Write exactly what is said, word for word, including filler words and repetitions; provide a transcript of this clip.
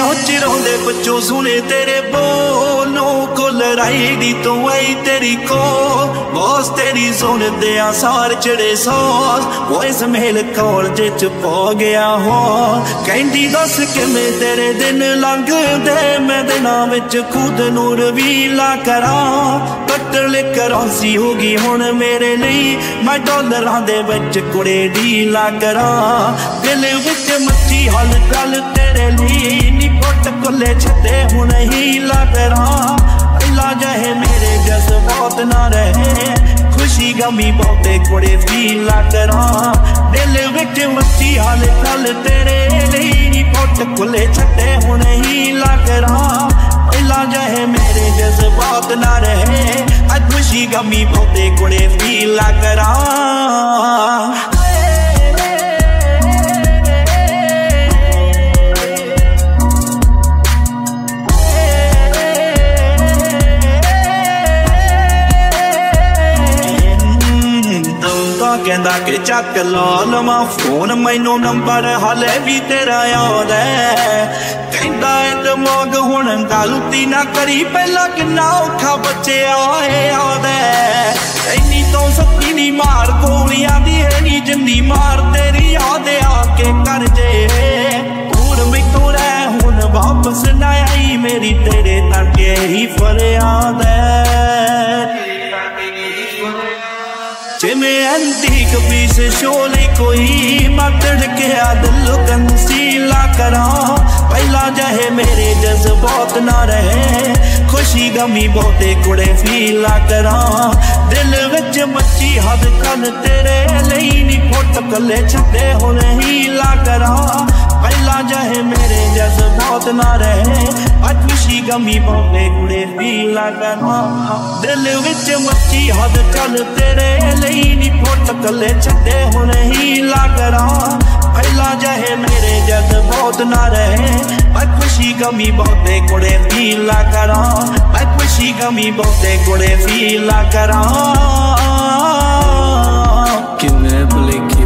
चिरोंदे बच्चों सुने तेरे बोलों को लड़ाई दी तो आई तेरी को बॉस तेरी सुन दिया सार चढ़े सॉस वो इस मेल कॉलेज च पो गया हो कहती दस कि मैं तेरे दिन लंघ दे मैं दिना विच खुद नूर वीला करा कटल करंसी होगी हुण मेरे लिए मैं डॉलरां दे विच कुड़े डीला करा दिल विच मची हल गल तेरे लिए नी पुट कुले छते हुण हीला करा पहला जहे मेरे जज्बात ना रहे खुशी गमी बहुते कुड़े फीला करा दिल विच मची हल गल तेरे लिए नी पुट कुले छते हुण हीला करा पहला जहे मेरे जज्बात ना रहे आज खुशी गमी बहुते कुड़े फीला करा कहंदा कि चक ला लवा फोन मैनू नंबर हाले भी तेरा याद है कहंदा है दिमाग हुण गलती ना करी पहला किन्ना औखा बच्चे आए याद है इन्नी तो सत्ती नी मार गोलियां दी है नी जिन्नी मार तेरी याद आके कर जे हुण मैनू रह हुण वापस ना आई मेरी तेरे तके ही फरियाद है जिमें एंटीक पीस शोले कोई मकड़ के दिल कंसीला करा पहला जहे मेरे जज्बात ना रहे खुशी गमी बहुते कुड़े फीला करा दिल विच मची हद कल तेरे लिए नी फुट कले छते हुण हीला करा पहला जहे मेरे जज्बात ना रहे आज खुशी गमी बहुते कुड़े फीला करा दिल विच मची हद कल तेरे लिए नी फुट कले छते हुण हीला करा पहला जहे मेरे जज्बात ना रहे आज खुशी गमी बहुते कुड़े फीला करा आज खुशी गमी बहुते कुड़े फीला करा किन्ने भुलेखे